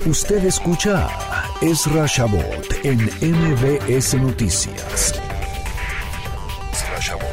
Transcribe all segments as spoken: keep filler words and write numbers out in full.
Usted escucha a Ezra Shabot en M B S Noticias. Ezra Shabot.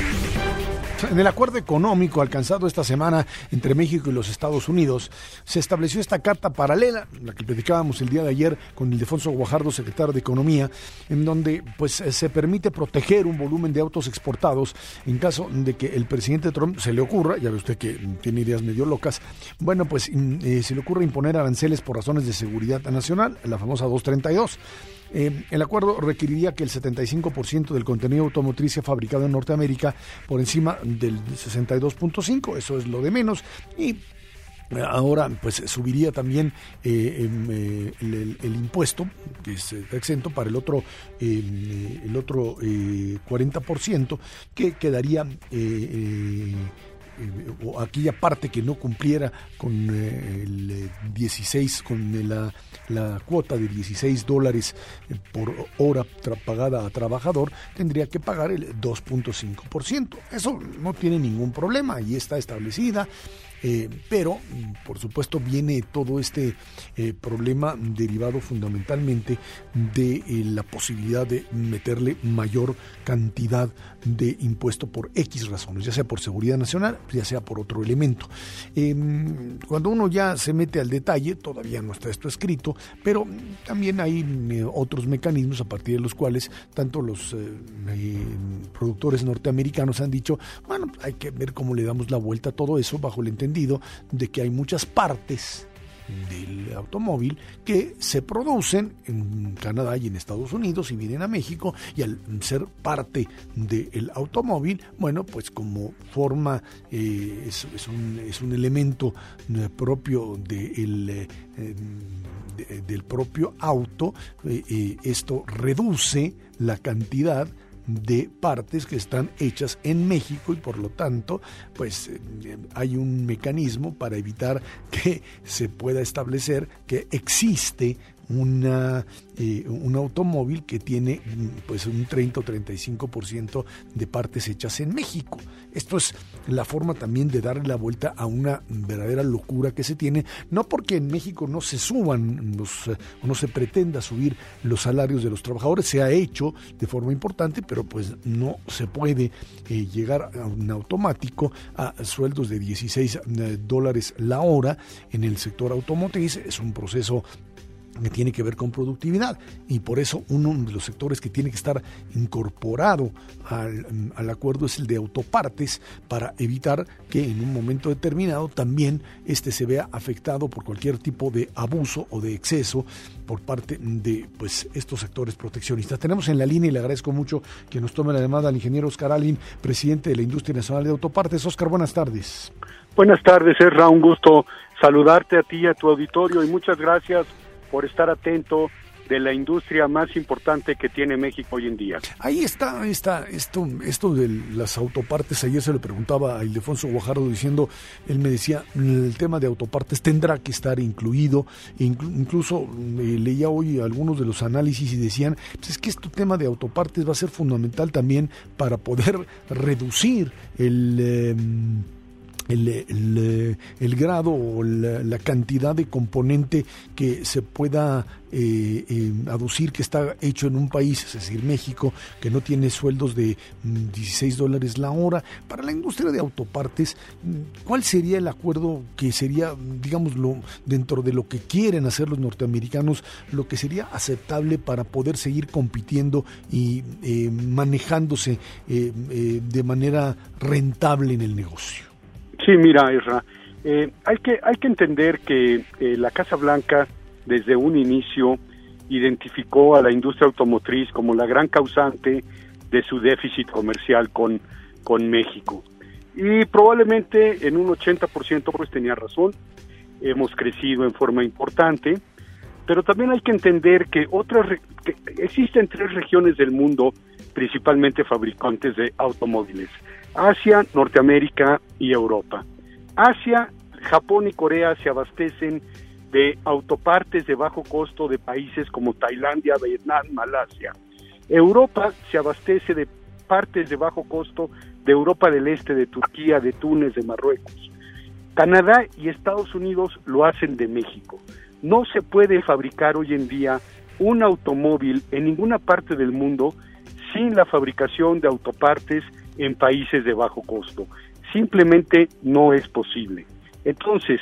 En el acuerdo económico alcanzado esta semana entre México y los Estados Unidos, se estableció esta carta paralela, la que platicábamos el día de ayer con Ildefonso Guajardo, secretario de Economía, en donde pues se permite proteger un volumen de autos exportados en caso de que el presidente Trump se le ocurra, ya ve usted que tiene ideas medio locas, bueno pues eh, se le ocurre imponer aranceles por razones de seguridad nacional, la famosa doscientos treinta y dos. Eh, el acuerdo requeriría que el setenta y cinco por ciento del contenido automotriz sea fabricado en Norteamérica por encima del sesenta y dos punto cinco, eso es lo de menos, y ahora pues subiría también eh, eh, el, el, el impuesto, que es exento, para el otro eh, el otro eh, cuarenta por ciento, que quedaría eh, eh, o aquella parte que no cumpliera con eh, el dieciséis, con la, la cuota de dieciséis dólares por hora tra- pagada a trabajador, tendría que pagar el dos punto cinco por ciento. Eso no tiene ningún problema, ahí está establecida. Eh, pero, por supuesto, viene todo este eh, problema derivado fundamentalmente de eh, la posibilidad de meterle mayor cantidad de impuesto por X razones, ya sea por seguridad nacional, ya sea por otro elemento. Eh, cuando uno ya se mete al detalle, todavía no está esto escrito, pero también hay eh, otros mecanismos a partir de los cuales tanto los eh, eh, productores norteamericanos han dicho, bueno, hay que ver cómo le damos la vuelta a todo eso bajo el entendido de que hay muchas partes del automóvil que se producen en Canadá y en Estados Unidos y vienen a México, y al ser parte del automóvil, bueno, pues como forma, eh, es, es, un, es un elemento eh, propio de el, eh, de, del propio auto, eh, eh, esto reduce la cantidad de partes que están hechas en México, y por lo tanto pues eh, hay un mecanismo para evitar que se pueda establecer que existe una eh, un automóvil que tiene pues un treinta o treinta y cinco por ciento de partes hechas en México. Esto es la forma también de darle la vuelta a una verdadera locura que se tiene, no porque en México no se suban los, eh, o no se pretenda subir los salarios de los trabajadores, se ha hecho de forma importante, pero pues no se puede eh, llegar a un automático a sueldos de dieciséis dólares la hora en el sector automotriz. Es un proceso que tiene que ver con productividad, y por eso uno de los sectores que tiene que estar incorporado al, al acuerdo es el de autopartes, para evitar que en un momento determinado también este se vea afectado por cualquier tipo de abuso o de exceso por parte de pues estos sectores proteccionistas. Tenemos en la línea, y le agradezco mucho que nos tome la llamada, al ingeniero Oscar Alin, presidente de la Industria Nacional de Autopartes. Oscar, buenas tardes. Buenas tardes, Ezra, un gusto saludarte a ti y a tu auditorio, y muchas gracias por estar atento de la industria más importante que tiene México hoy en día. Ahí está, ahí está, esto, esto de las autopartes. Ayer se lo preguntaba a Ildefonso Guajardo, diciendo, él me decía, el tema de autopartes tendrá que estar incluido, incluso eh, leía hoy algunos de los análisis y decían, pues es que este tema de autopartes va a ser fundamental también para poder reducir el... Eh, El, el, el grado o la, la cantidad de componente que se pueda eh, eh, aducir que está hecho en un país, es decir, México, que no tiene sueldos de mm, dieciséis dólares la hora. Para la industria de autopartes, ¿cuál sería el acuerdo que sería, digámoslo, dentro de lo que quieren hacer los norteamericanos, lo que sería aceptable para poder seguir compitiendo y eh, manejándose eh, eh, de manera rentable en el negocio? Sí, mira, Ezra, eh, hay que hay que entender que eh, la Casa Blanca desde un inicio identificó a la industria automotriz como la gran causante de su déficit comercial con, con México. Y probablemente en un ochenta por ciento pues tenía razón, hemos crecido en forma importante, pero también hay que entender que otras que existen tres regiones del mundo principalmente fabricantes de automóviles: Asia, Norteamérica y Europa. Asia, Japón y Corea se abastecen de autopartes de bajo costo de países como Tailandia, Vietnam, Malasia. Europa se abastece de partes de bajo costo de Europa del Este, de Turquía, de Túnez, de Marruecos. Canadá y Estados Unidos lo hacen de México. No se puede fabricar hoy en día un automóvil en ninguna parte del mundo sin la fabricación de autopartes en países de bajo costo. Simplemente no es posible. Entonces,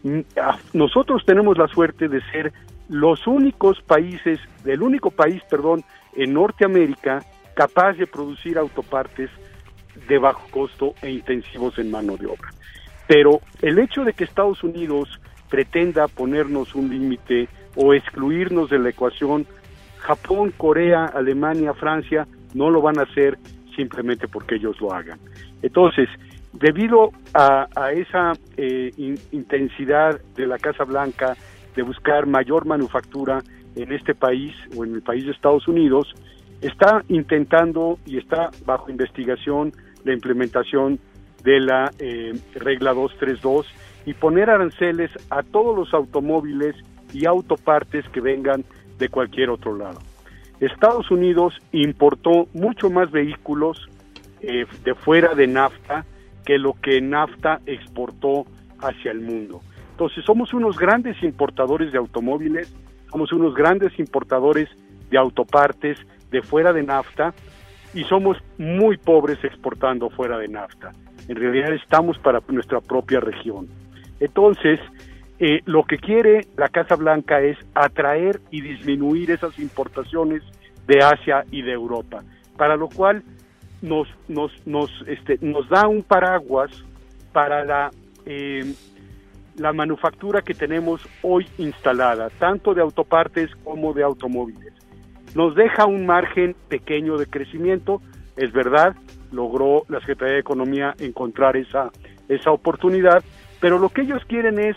nosotros tenemos la suerte de ser los únicos países, el único país, perdón, en Norteamérica capaz de producir autopartes de bajo costo e intensivos en mano de obra. Pero el hecho de que Estados Unidos pretenda ponernos un límite o excluirnos de la ecuación, Japón, Corea, Alemania, Francia, no lo van a hacer simplemente porque ellos lo hagan. Entonces, debido a, a esa eh, in, intensidad de la Casa Blanca de buscar mayor manufactura en este país o en el país de Estados Unidos, está intentando y está bajo investigación la implementación de la eh, regla doscientos treinta y dos y poner aranceles a todos los automóviles y autopartes que vengan de cualquier otro lado. Estados Unidos importó mucho más vehículos eh, de fuera de NAFTA que lo que NAFTA exportó hacia el mundo. Entonces somos unos grandes importadores de automóviles, somos unos grandes importadores de autopartes de fuera de NAFTA y somos muy pobres exportando fuera de NAFTA. En realidad estamos para nuestra propia región. Entonces, eh, lo que quiere la Casa Blanca es atraer y disminuir esas importaciones de Asia y de Europa, para lo cual nos nos nos este nos da un paraguas para la eh, la manufactura que tenemos hoy instalada, tanto de autopartes como de automóviles. Nos deja un margen pequeño de crecimiento, es verdad, logró la Secretaría de Economía encontrar esa esa oportunidad, pero lo que ellos quieren es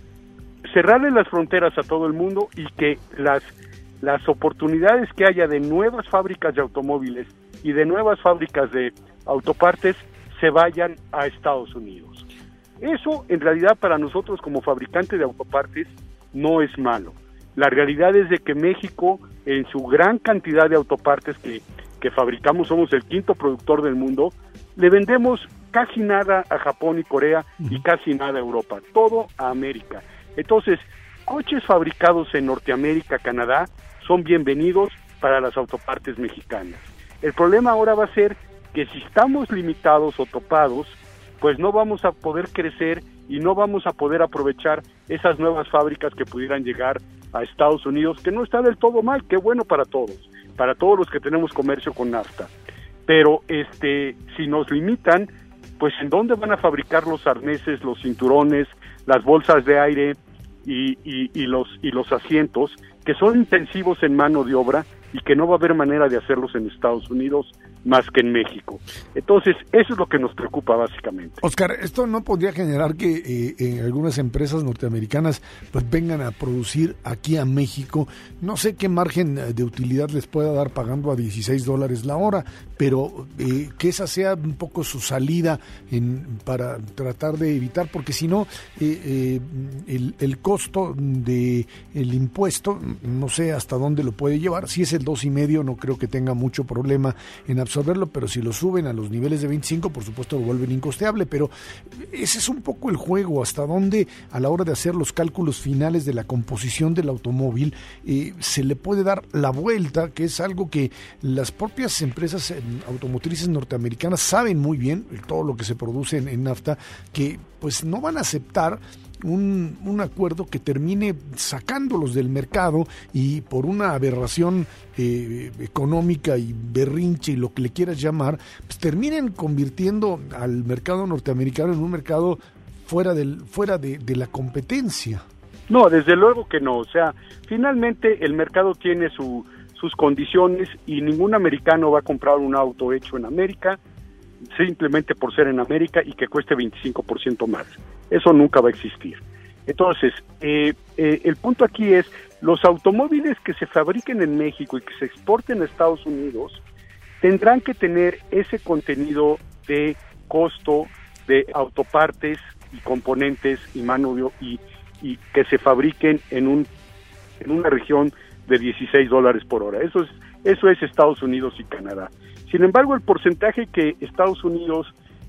cerrarle las fronteras a todo el mundo y que las las oportunidades que haya de nuevas fábricas de automóviles y de nuevas fábricas de autopartes se vayan a Estados Unidos. Eso, en realidad, para nosotros como fabricantes de autopartes no es malo. La realidad es de que México, en su gran cantidad de autopartes que, que fabricamos, somos el quinto productor del mundo, le vendemos casi nada a Japón y Corea y casi nada a Europa, todo a América. Entonces, coches fabricados en Norteamérica, Canadá, son bienvenidos para las autopartes mexicanas. El problema ahora va a ser que si estamos limitados o topados, pues no vamos a poder crecer y no vamos a poder aprovechar esas nuevas fábricas que pudieran llegar a Estados Unidos, que no está del todo mal, qué bueno para todos, para todos los que tenemos comercio con NAFTA. Pero este, si nos limitan, pues ¿en dónde van a fabricar los arneses, los cinturones, las bolsas de aire y, y, y los y los asientos, que son intensivos en mano de obra y que no va a haber manera de hacerlos en Estados Unidos más que en México? Entonces, eso es lo que nos preocupa básicamente. Oscar, ¿esto no podría generar que eh, eh, algunas empresas norteamericanas pues vengan a producir aquí a México? No sé qué margen de utilidad les pueda dar pagando a dieciséis dólares la hora, pero eh, que esa sea un poco su salida en, para tratar de evitar, porque si no, eh, eh, el, el costo de el impuesto, no sé hasta dónde lo puede llevar. Si es el dos y medio, no creo que tenga mucho problema en absorberlo, pero si lo suben a los niveles de veinticinco, por supuesto lo vuelven incosteable, pero ese es un poco el juego, hasta dónde a la hora de hacer los cálculos finales de la composición del automóvil eh, se le puede dar la vuelta, que es algo que las propias empresas eh, automotrices norteamericanas saben muy bien, todo lo que se produce en, en NAFTA, que pues no van a aceptar Un, un acuerdo que termine sacándolos del mercado y por una aberración eh, económica y berrinche y lo que le quieras llamar, pues terminen convirtiendo al mercado norteamericano en un mercado fuera del fuera de, de la competencia. No, desde luego que no. O sea, finalmente el mercado tiene su, sus condiciones y ningún americano va a comprar un auto hecho en América simplemente por ser en América y que cueste veinticinco por ciento más. Eso nunca va a existir. Entonces, eh, eh, el punto aquí es, los automóviles que se fabriquen en México y que se exporten a Estados Unidos tendrán que tener ese contenido de costo de autopartes y componentes y mano de, y, y que se fabriquen en un en una región de dieciséis dólares por hora. Eso es, eso es Estados Unidos y Canadá. Sin embargo, el porcentaje que Estados Unidos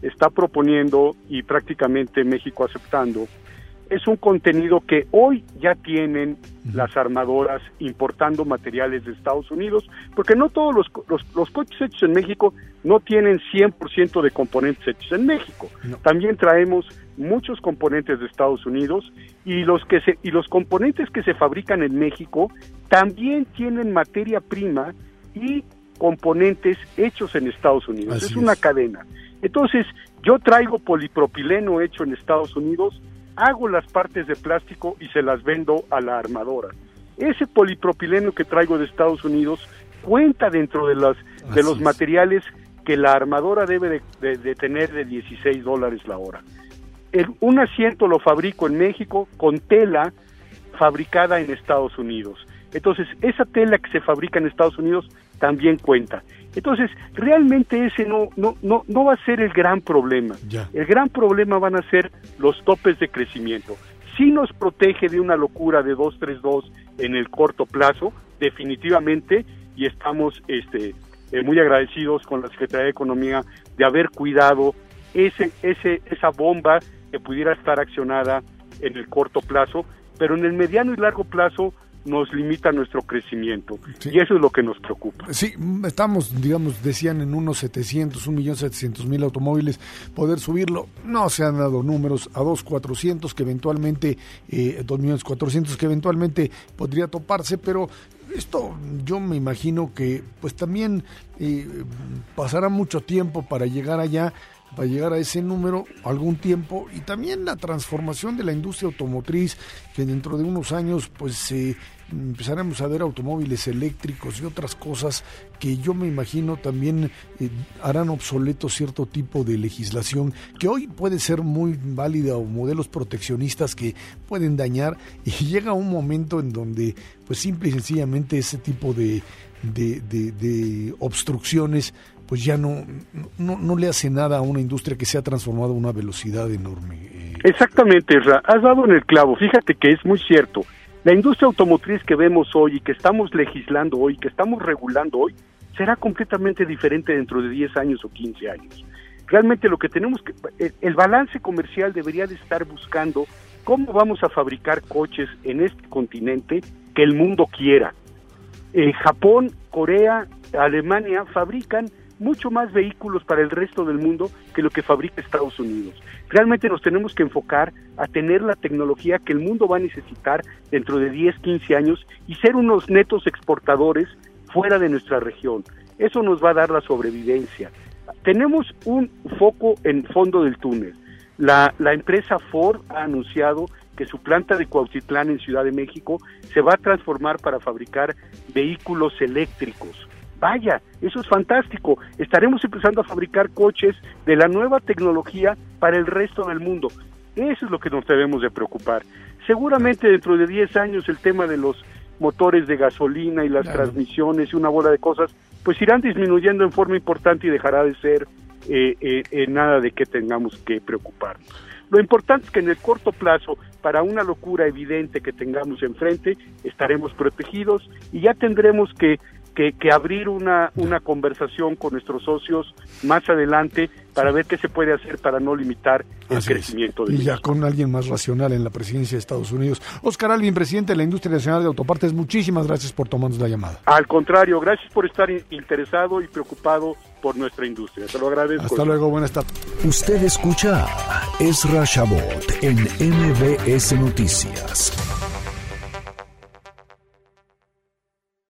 está proponiendo y prácticamente México aceptando, es un contenido que hoy ya tienen las armadoras importando materiales de Estados Unidos, porque no todos los, los, los coches hechos en México no tienen cien por ciento de componentes hechos en México. No. También traemos muchos componentes de Estados Unidos y los que se y los componentes que se fabrican en México también tienen materia prima y componentes hechos en Estados Unidos. Así es una es. cadena. Entonces, yo traigo polipropileno hecho en Estados Unidos, hago las partes de plástico y se las vendo a la armadora. Ese polipropileno que traigo de Estados Unidos cuenta dentro de las de los materiales que la armadora debe de, de, de tener de dieciséis dólares la hora. El, un asiento lo fabrico en México con tela fabricada en Estados Unidos. Entonces, esa tela que se fabrica en Estados Unidos también cuenta. Entonces, realmente ese no no no no va a ser el gran problema. Ya. El gran problema van a ser los topes de crecimiento. Sí nos protege de una locura de dos tres dos en el corto plazo, definitivamente, y estamos este eh, muy agradecidos con la Secretaría de Economía de haber cuidado ese ese esa bomba que pudiera estar accionada en el corto plazo, pero en el mediano y largo plazo nos limita nuestro crecimiento, sí. Y eso es lo que nos preocupa. Sí, estamos, digamos, decían en unos setecientos, un millón setecientos mil automóviles, poder subirlo, no se han dado números, a dos cuatrocientos que eventualmente, eh, dos millones cuatrocientos que eventualmente podría toparse, pero esto yo me imagino que pues también eh, pasará mucho tiempo para llegar allá, para llegar a ese número algún tiempo, y también la transformación de la industria automotriz, que dentro de unos años pues eh, empezaremos a ver automóviles eléctricos y otras cosas que yo me imagino también eh, harán obsoleto cierto tipo de legislación que hoy puede ser muy válida, o modelos proteccionistas que pueden dañar, y llega un momento en donde pues simple y sencillamente ese tipo de, de, de, de obstrucciones pues ya no, no no le hace nada a una industria que se ha transformado a una velocidad enorme. Exactamente, Ra, has dado en el clavo. Fíjate que es muy cierto. La industria automotriz que vemos hoy y que estamos legislando hoy, que estamos regulando hoy, será completamente diferente dentro de diez años o quince años. Realmente lo que tenemos que... El balance comercial debería de estar buscando cómo vamos a fabricar coches en este continente que el mundo quiera. Eh, Japón, Corea, Alemania fabrican mucho más vehículos para el resto del mundo que lo que fabrica Estados Unidos. Realmente nos tenemos que enfocar a tener la tecnología que el mundo va a necesitar dentro de diez, quince años y ser unos netos exportadores fuera de nuestra región. Eso nos va a dar la sobrevivencia. Tenemos un foco en fondo del túnel. La, la empresa Ford ha anunciado que su planta de Cuautitlán en Ciudad de México se va a transformar para fabricar vehículos eléctricos. Vaya, eso es fantástico. Estaremos empezando a fabricar coches de la nueva tecnología para el resto del mundo. Eso es lo que nos debemos de preocupar. Seguramente dentro de diez años el tema de los motores de gasolina y las claro. transmisiones y una bola de cosas, pues irán disminuyendo en forma importante y dejará de ser eh, eh, eh, nada de que tengamos que preocuparnos. Lo importante es que en el corto plazo, para una locura evidente que tengamos enfrente, estaremos protegidos y ya tendremos que Que, que abrir una, una conversación con nuestros socios más adelante para ver qué se puede hacer para no limitar el Así crecimiento. Es. De y ya con alguien más racional en la presidencia de Estados Unidos. Óscar Alvin, presidente de la Industria Nacional de Autopartes, muchísimas gracias por tomarnos la llamada. Al contrario, gracias por estar interesado y preocupado por nuestra industria. Te lo agradezco. Hasta luego, buenas tardes. Usted escucha a Ezra Shabot en M V S Noticias.